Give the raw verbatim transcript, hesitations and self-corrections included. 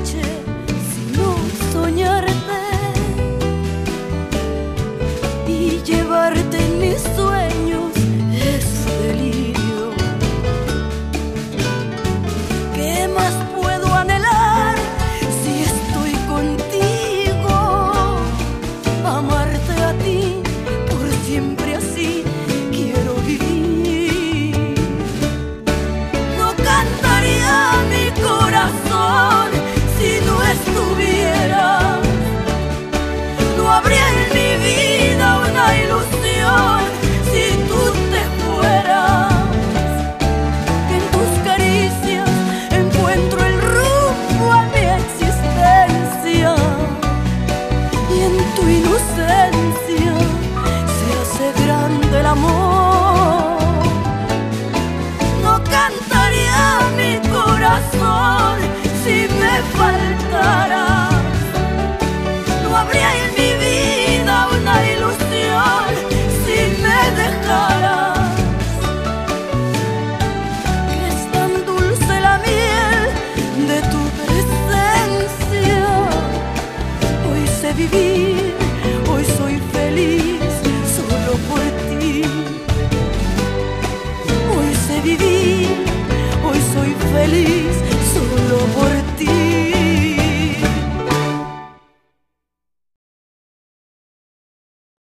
noche sino soñarte y llevarte en mis sueños es delirio. ¿Qué más puedo anhelar si estoy contigo? Amarte a ti por siempre, así quiero vivir. No cantaría mi corazón si no estuvieras. No habría en mi vida una ilusión si tú te fueras. En tus caricias encuentro el rumbo a mi existencia y en tu inocencia se hace grande el amor. No cantaría mi corazón si me faltaras. No habría en mi vida una ilusión si me dejaras. Que es tan dulce la miel de tu presencia. Hoy sé vivir, hoy soy feliz solo por ti. Hoy sé vivir, hoy soy feliz